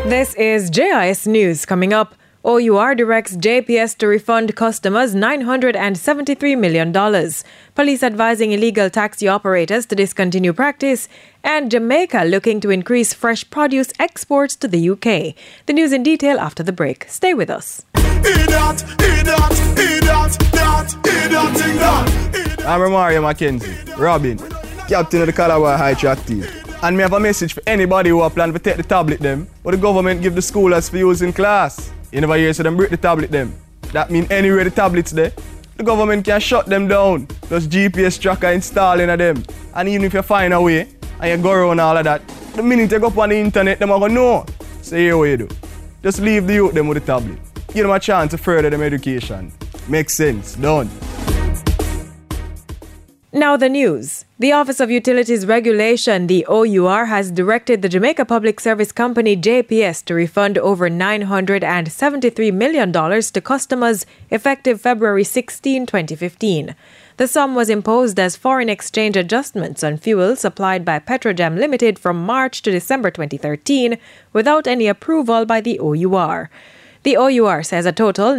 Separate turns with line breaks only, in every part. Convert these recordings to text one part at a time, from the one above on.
This is JIS News. Coming up, OUR directs JPS to refund customers $973 million. Police advising illegal taxi operators to discontinue practice. And Jamaica looking to increase fresh produce exports to the UK. The news in detail after the break. Stay with us.
I'm Mario Mackenzie, Robin, captain of the Calabar High Track team. And me have a message for anybody who are planning to take the tablet them, but the government give the school as for use in class. You never hear so them break the tablet them. That mean anywhere the tablets there, the government can shut them down. There's GPS tracker installing of them. And even if you find a way, and you go around all of that, the minute you go up on the internet, them are going to know. So here what you do. Just leave the youth them with the tablet. Give them a chance to further them education. Makes sense, done.
Now the news. The Office of Utilities Regulation, the OUR, has directed the Jamaica Public Service Company, JPS, to refund over $973 million to customers effective February 16, 2015. The sum was imposed as foreign exchange adjustments on fuel supplied by Petrojam Limited from March to December 2013 without any approval by the OUR. The OUR says a total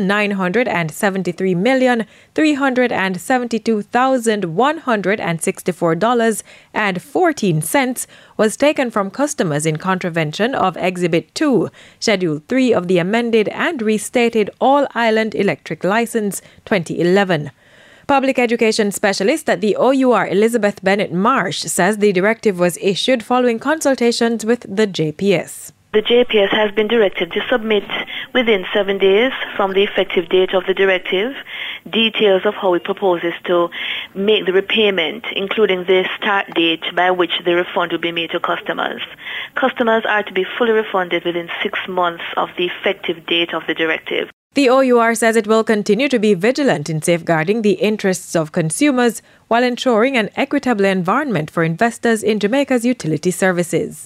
$973,372,164.14 was taken from customers in contravention of Exhibit 2, Schedule 3 of the amended and restated All-Island Electric License 2011. Public education specialist at the OUR, Elizabeth Bennett Marsh, says the directive was issued following consultations with the JPS.
The JPS has been directed to submit within 7 days from the effective date of the directive details of how it proposes to make the repayment, including the start date by which the refund will be made to customers. Customers are to be fully refunded within 6 months of the effective date of the directive.
The OUR says it will continue to be vigilant in safeguarding the interests of consumers while ensuring an equitable environment for investors in Jamaica's utility services.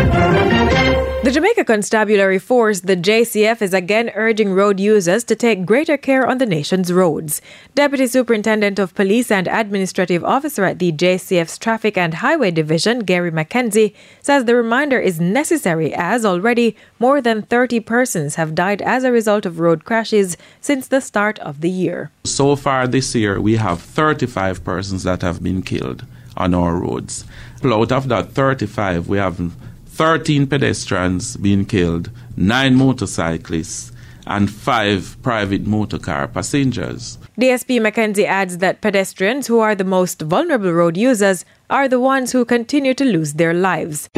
The Jamaica Constabulary Force, the JCF, is again urging road users to take greater care on the nation's roads. Deputy Superintendent of Police and Administrative Officer at the JCF's Traffic and Highway Division, Gary Mackenzie, says the reminder is necessary as already more than 30 persons have died as a result of road crashes since the start of the year.
So far this year, we have 35 persons that have been killed on our roads. Out of that 35, we have 13 pedestrians being killed, 9 motorcyclists, and 5 private motorcar passengers.
DSP Mackenzie adds that pedestrians, who are the most vulnerable road users, are the ones who continue to lose their lives.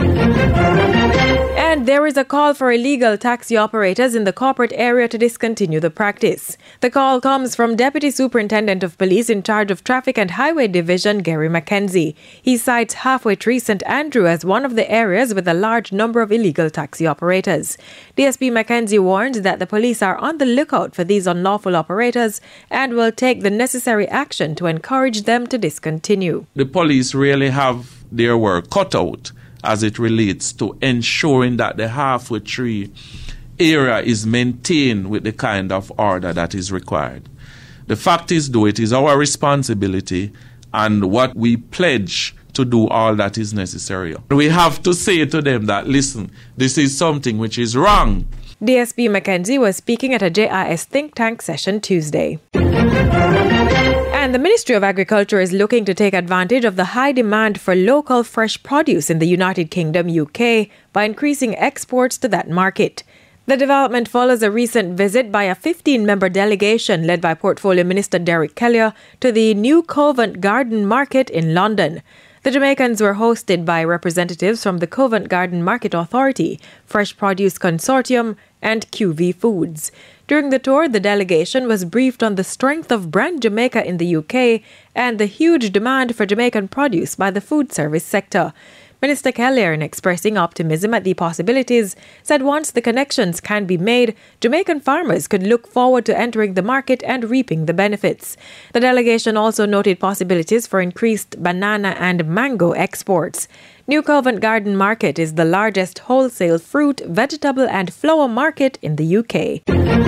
And there is a call for illegal taxi operators in the corporate area to discontinue the practice. The call comes from Deputy Superintendent of Police in charge of Traffic and Highway Division, Gary Mackenzie. He cites Halfway Tree, St. Andrew as one of the areas with a large number of illegal taxi operators. DSP Mackenzie warns that the police are on the lookout for these unlawful operators and will take the necessary action to encourage them to discontinue.
The police really have their work cut out as it relates to ensuring that the Halfway Tree area is maintained with the kind of order that is required. The fact is, though, it is our responsibility and what we pledge to do all that is necessary. We have to say to them that, listen, this is something which is wrong.
DSP Mackenzie was speaking at a JIS think tank session Tuesday. And the Ministry of Agriculture is looking to take advantage of the high demand for local fresh produce in the United Kingdom, UK, by increasing exports to that market. The development follows a recent visit by a 15-member delegation led by Portfolio Minister Derek Kelly to the New Covent Garden Market in London. The Jamaicans were hosted by representatives from the Covent Garden Market Authority, Fresh Produce Consortium, and QV Foods. During the tour, the delegation was briefed on the strength of brand Jamaica in the UK and the huge demand for Jamaican produce by the food service sector. Minister Kelly, in expressing optimism at the possibilities, said once the connections can be made, Jamaican farmers could look forward to entering the market and reaping the benefits. The delegation also noted possibilities for increased banana and mango exports. New Covent Garden Market is the largest wholesale fruit, vegetable and flower market in the UK.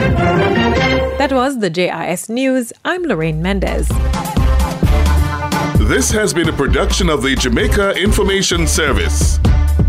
That was the JIS News. I'm Lorraine Mendez.
This has been a production of the Jamaica Information Service.